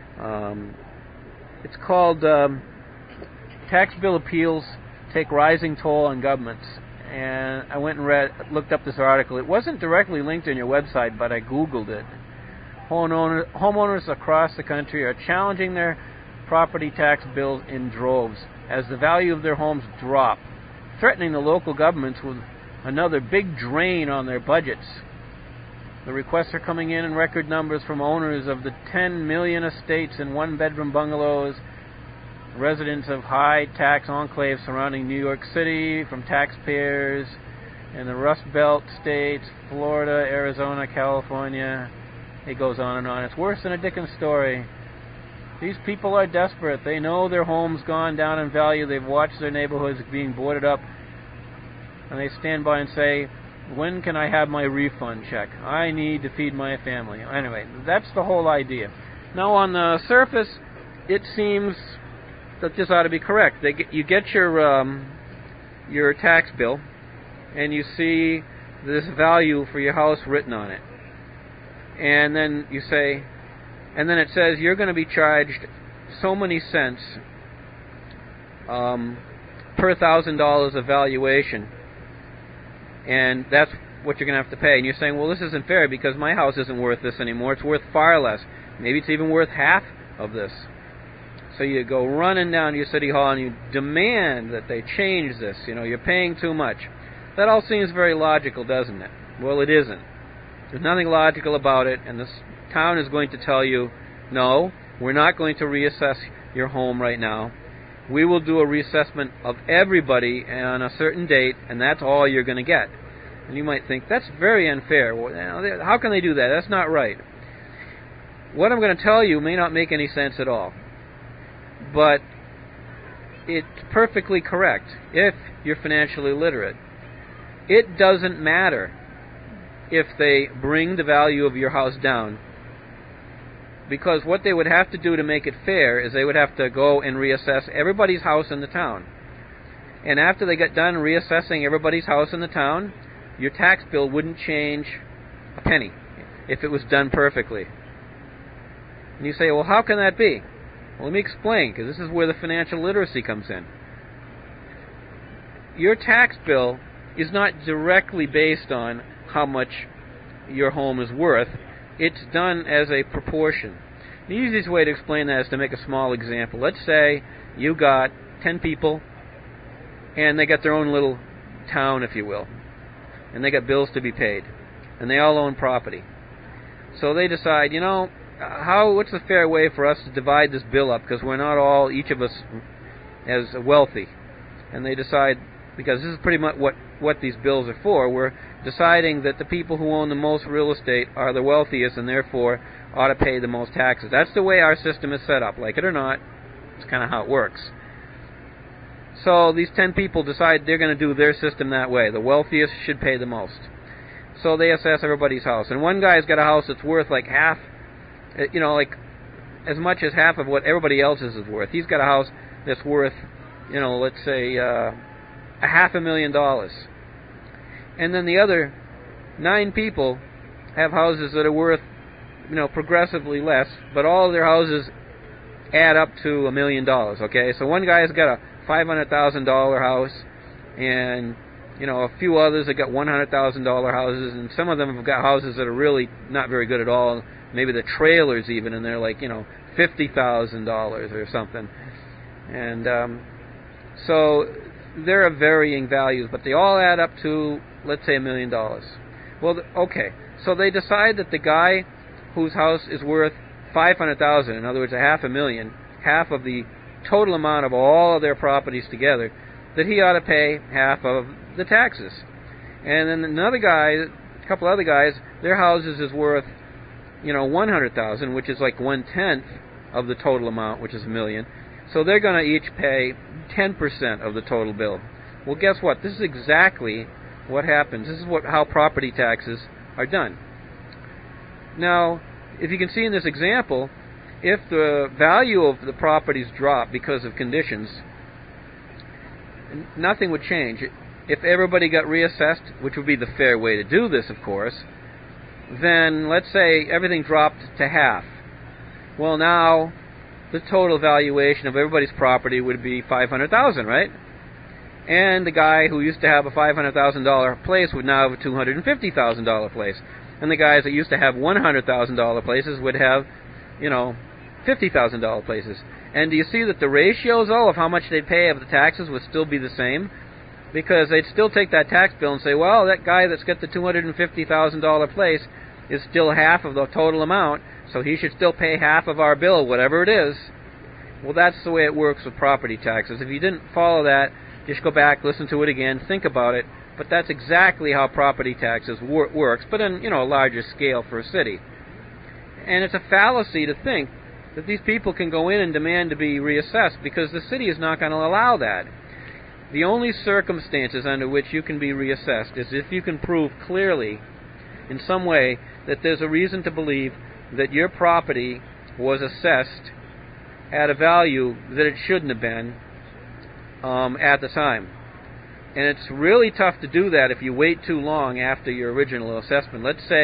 It's called Tax Bill Appeals Take Rising Toll on Governments. And I went and looked up this article. It wasn't directly linked on your website, but I Googled it. Homeowners across the country are challenging their property tax bills in droves as the value of their homes drop, threatening the local governments with another big drain on their budgets. The requests are coming in record numbers from owners of the 10 million estates and one-bedroom bungalows, residents of high-tax enclaves surrounding New York City, from taxpayers in the Rust Belt states, Florida, Arizona, California. It goes on and on. It's worse than a Dickens story. These people are desperate. They know their home's gone down in value. They've watched their neighborhoods being boarded up. And they stand by and say, when can I have my refund check? I need to feed my family. Anyway, that's the whole idea. Now, on the surface, it seems that this ought to be correct. You get your tax bill, and you see this value for your house written on it. and then you say, and then it says you're going to be charged so many cents per $1,000 of valuation, and that's what you're going to have to pay. And you're saying, well, this isn't fair because my house isn't worth this anymore. It's worth far less. Maybe it's even worth half of this. So you go running down to your city hall and you demand that they change this. You know, you're paying too much. That all seems very logical, doesn't it? Well, it isn't. There's nothing logical about it, and this town is going to tell you, no, we're not going to reassess your home right now. We will do a reassessment of everybody on a certain date, and that's all you're going to get. And you might think, that's very unfair. Well, how can they do that? That's not right. What I'm going to tell you may not make any sense at all, but it's perfectly correct if you're financially literate. It doesn't matter if they bring the value of your house down, because what they would have to do to make it fair is they would have to go and reassess everybody's house in the town. And after they got done reassessing everybody's house in the town, your tax bill wouldn't change a penny if it was done perfectly. And you say, well, how can that be? Well, let me explain, because this is where the financial literacy comes in. Your tax bill is not directly based on how much your home is worth. It's done as a proportion. The easiest way to explain that is to make a small example. Let's say you got 10 people, and they got their own little town, if you will, and they got bills to be paid, and they all own property. So they decide, you know, what's the fair way for us to divide this bill up, because we're not all, each of us, as wealthy. And they decide, because this is pretty much what these bills are for, we're deciding that the people who own the most real estate are the wealthiest and therefore ought to pay the most taxes. That's the way our system is set up. Like it or not, it's kind of how it works. So these 10 people decide they're going to do their system that way. The wealthiest should pay the most. So they assess everybody's house. And one guy's got a house that's worth like half, you know, like as much as half of what everybody else's is worth. He's got a house that's worth, you know, let's say $500,000. And then the other 9 people have houses that are worth, you know, progressively less, but all of their houses add up to $1 million, okay? So one guy's got a $500,000 house, and, you know, a few others have got $100,000 houses, and some of them have got houses that are really not very good at all. Maybe the trailers even, and they're like, you know, $50,000 or something. And so they're of varying values, but they all add up to, let's say, $1 million. Well, okay, so they decide that the guy whose house is worth $500,000, in other words, $500,000, half of the total amount of all of their properties together, that he ought to pay half of the taxes. And then another guy, a couple other guys, their houses is worth, you know, $100,000, which is like 1/10 of the total amount, which is $1 million. So they're going to each pay 10% of the total bill. Well, guess what? This is exactly what happens. This is how property taxes are done. Now, if you can see in this example, if the value of the properties drop because of conditions, nothing would change. If everybody got reassessed, which would be the fair way to do this, of course, then let's say everything dropped to half. Well, now the total valuation of everybody's property would be $500,000, right? And the guy who used to have a $500,000 place would now have a $250,000 place. And the guys that used to have $100,000 places would have, you know, $50,000 places. And do you see that the ratios, though, of how much they'd pay of the taxes would still be the same? Because they'd still take that tax bill and say, well, that guy that's got the $250,000 place is still half of the total amount, so he should still pay half of our bill, whatever it is. Well, that's the way it works with property taxes. If you didn't follow that, just go back, listen to it again, think about it. But that's exactly how property taxes works, but on, you know, a larger scale for a city. And it's a fallacy to think that these people can go in and demand to be reassessed, because the city is not going to allow that. The only circumstances under which you can be reassessed is if you can prove clearly, in some way, that there's a reason to believe that your property was assessed at a value that it shouldn't have been at the time. And it's really tough to do that if you wait too long after your original assessment. Let's say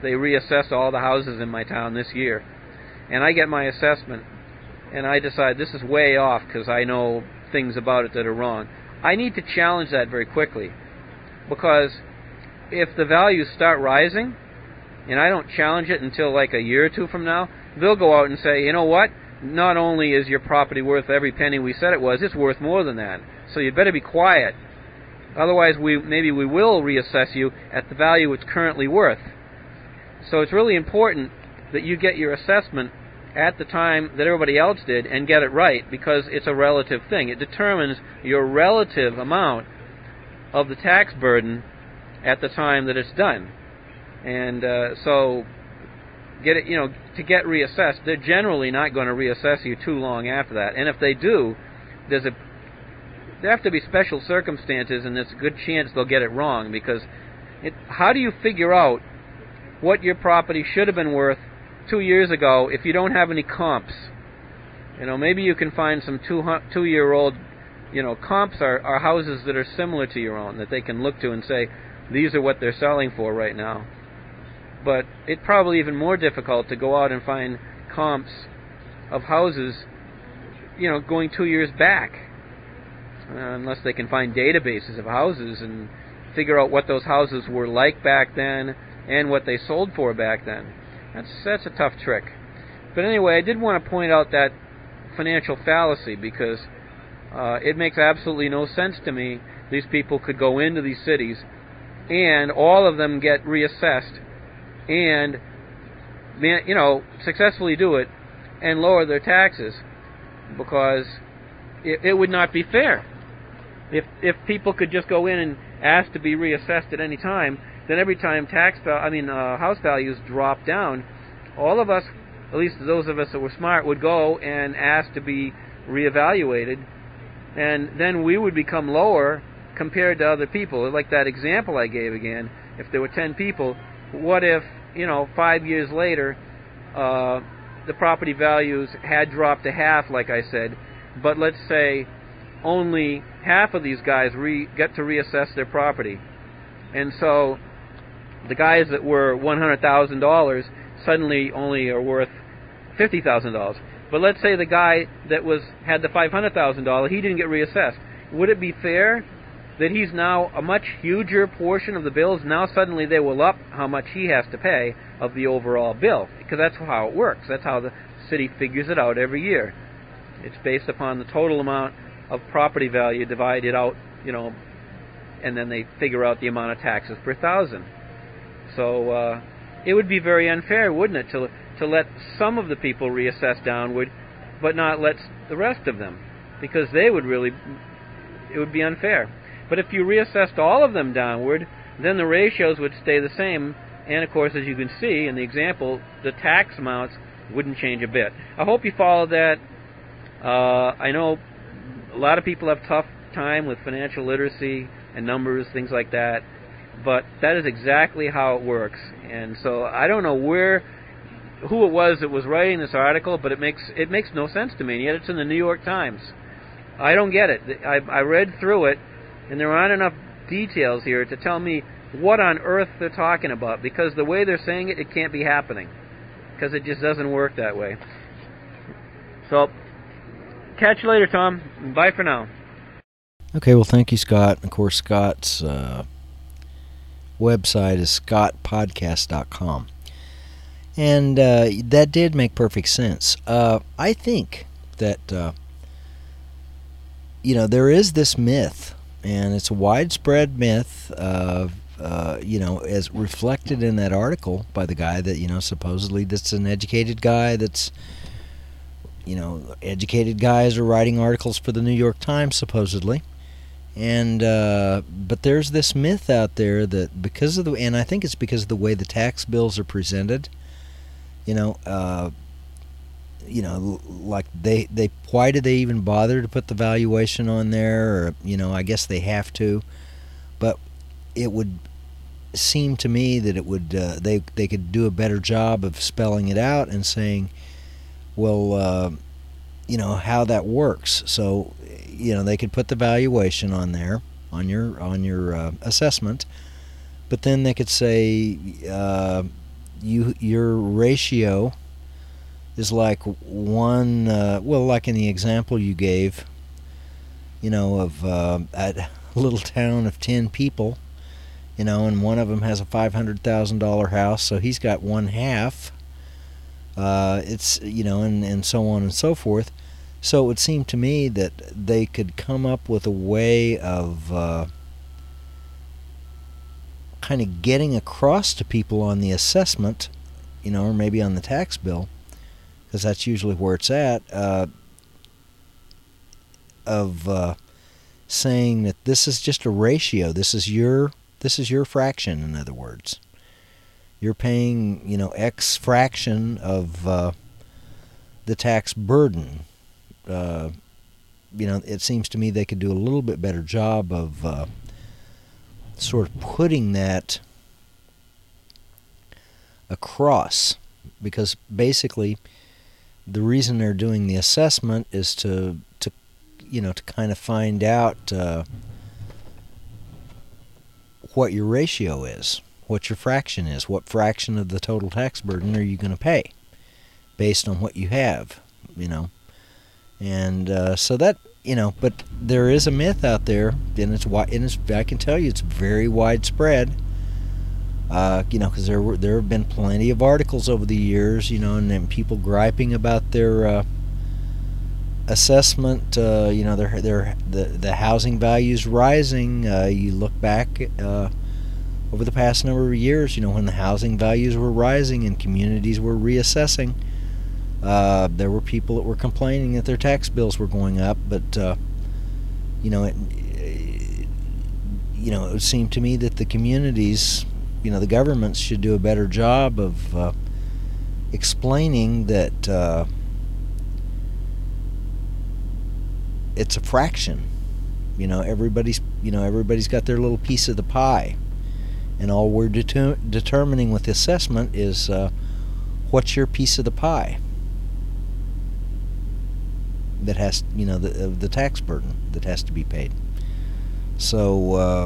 they reassess all the houses in my town this year, and I get my assessment, and I decide this is way off because I know things about it that are wrong, I need to challenge that very quickly. Because if the values start rising, and I don't challenge it until like a year or two from now, they'll go out and say, you know what? Not only is your property worth every penny we said it was, it's worth more than that. So you better be quiet. Otherwise, maybe we will reassess you at the value it's currently worth. So it's really important that you get your assessment at the time that everybody else did and get it right, because it's a relative thing. It determines your relative amount of the tax burden at the time that it's done. And so get it, to get reassessed, they're generally not going to reassess you too long after that. And if they do, there have to be special circumstances, and there's a good chance they'll get it wrong, because how do you figure out what your property should have been worth 2 years ago if you don't have any comps? Maybe you can find some 2-year-old, comps are houses that are similar to your own that they can look to and say, these are what they're selling for right now. But it's probably even more difficult to go out and find comps of houses, going 2 years back, unless they can find databases of houses and figure out what those houses were like back then and what they sold for back then. That's a tough trick. But anyway, I did want to point out that financial fallacy, because it makes absolutely no sense to me. These people could go into these cities and all of them get reassessed and successfully do it and lower their taxes, because it would not be fair. If people could just go in and ask to be reassessed at any time, then every time house values drop down, all of us, at least those of us that were smart, would go and ask to be reevaluated, and then we would become lower compared to other people. Like that example I gave again, if there were 10 people, what if 5 years later the property values had dropped to half, like I said, but let's say only half of these guys get to reassess their property, and so the guys that were $100,000 suddenly only are worth $50,000. But let's say the guy that had the $500,000, he didn't get reassessed. Would it be fair that he's now a much huger portion of the bills? Now suddenly they will up how much he has to pay of the overall bill, because that's how it works. That's how the city figures it out every year. It's based upon the total amount of property value divided out, and then they figure out the amount of taxes per thousand. So it would be very unfair, wouldn't it, to let some of the people reassess downward, but not let the rest of them, because it would be unfair. But if you reassessed all of them downward, then the ratios would stay the same, and of course, as you can see in the example, the tax amounts wouldn't change a bit. I hope you followed that. I know a lot of people have tough time with financial literacy and numbers, things like that, but that is exactly how it works. And so I don't know who it was that was writing this article, but it makes no sense to me, and yet it's in the New York Times. I don't get it. I read through it, and there aren't enough details here to tell me what on earth they're talking about, because the way they're saying it can't be happening, because it just doesn't work that way. So, catch you later, Tom. Bye for now. Okay, well, thank you, Scott. Of course, Scott's website is scottpodcast.com. And that did make perfect sense. I think that, there is this myth, and it's a widespread myth of, as reflected in that article by the guy that, supposedly that's an educated guy that's, educated guys are writing articles for the New York Times, supposedly. And but there's this myth out there that and I think it's because of the way the tax bills are presented, like why do they even bother to put the valuation on there? Or, I guess they have to, but it would seem to me that it would they could do a better job of spelling it out and saying, well, how that works. So, they could put the valuation on there on your assessment, but then they could say, your ratio is like one. Well, like in the example you gave, of a little town of 10 people, and one of them has a $500,000 house, so he's got one half. It's and so on and so forth. So it would seem to me that they could come up with a way of kind of getting across to people on the assessment, or maybe on the tax bill, because that's usually where it's at, of saying that this is just a ratio. This is your fraction, in other words. You're paying, X fraction of the tax burden. It seems to me they could do a little bit better job of sort of putting that across, because basically the reason they're doing the assessment is to kind of find out what your ratio is, what your fraction is, what fraction of the total tax burden are you going to pay based on what you have, and so that, but there is a myth out there, and I can tell you it's very widespread, because there have been plenty of articles over the years, and then people griping about their assessment, the housing values rising. You look back over the past number of years, when the housing values were rising and communities were reassessing, there were people that were complaining that their tax bills were going up, but it would seem to me that the communities, the governments should do a better job of explaining that it's a fraction. Everybody's got their little piece of the pie, and all we're determining with the assessment is what's your piece of the pie that has, the tax burden that has to be paid. So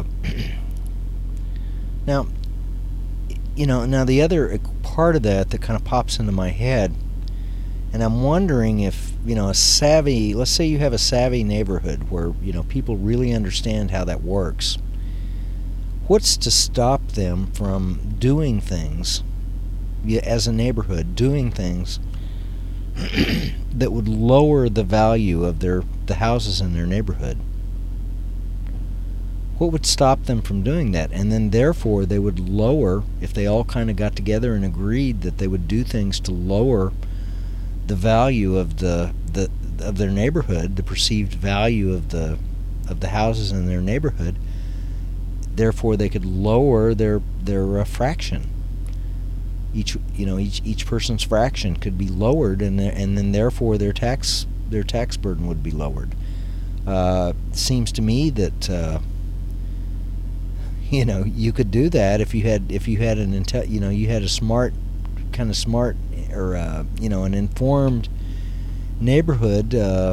now the other part of that kind of pops into my head, and I'm wondering if, let's say you have a savvy neighborhood where, people really understand how that works. What's to stop them from doing things, as a neighborhood, doing things that would lower the value of the houses in their neighborhood? What would stop them from doing that? And then therefore they would lower, if they all kind of got together and agreed that they would do things to lower the value of of their neighborhood, the perceived value of the houses in their neighborhood, therefore they could lower their fraction. Each person's fraction could be lowered, and then therefore their tax burden would be lowered. Seems to me that you could do that if you had you had a smart or an informed neighborhood.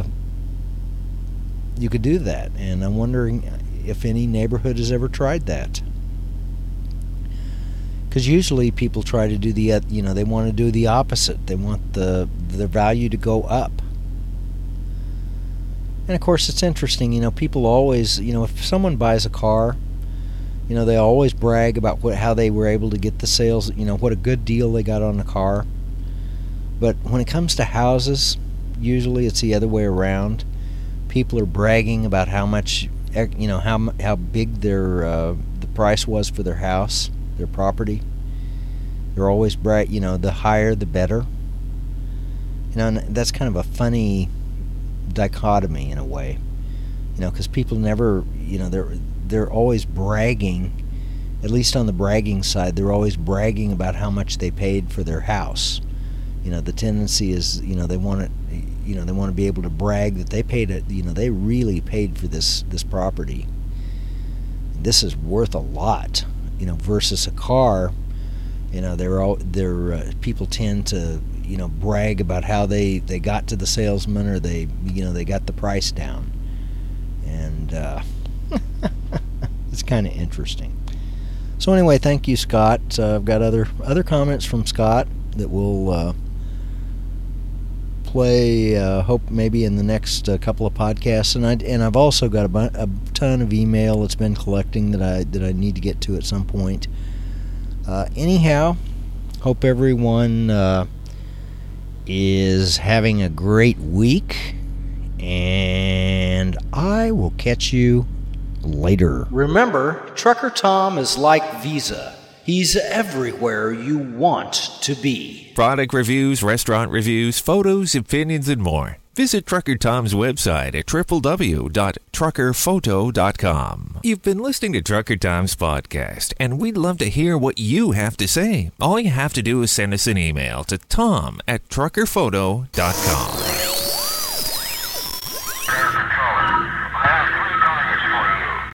You could do that, and I'm wondering if any neighborhood has ever tried that. Because usually people try to do they want to do the opposite. They want the value to go up. And of course it's interesting, people always, if someone buys a car, they always brag about how they were able to get the sales, what a good deal they got on the car. But when it comes to houses, usually it's the other way around. People are bragging about how much, how big the price was for their house, their property. They're always the higher the better. And that's kind of a funny dichotomy in a way, because people never, they're always bragging, at least on the bragging side, they're always bragging about how much they paid for their house. The tendency is, they want it, they want to be able to brag that they paid it, they really paid for this property. This is worth a lot, versus a car. People tend to, brag about how they got to the salesman, or they got the price down, and it's kind of interesting. So anyway, thank you, Scott. I've got other comments from Scott that we'll play. Hope maybe in the next couple of podcasts, and I've also got a ton of email that's been collecting that I need to get to at some point. Anyhow, hope everyone is having a great week, and I will catch you later. Remember, Trucker Tom is like Visa. He's everywhere you want to be. Product reviews, restaurant reviews, photos, opinions, and more. Visit Trucker Tom's website at www.truckerphoto.com. You've been listening to Trucker Tom's podcast, and we'd love to hear what you have to say. All you have to do is send us an email to tom@truckerphoto.com.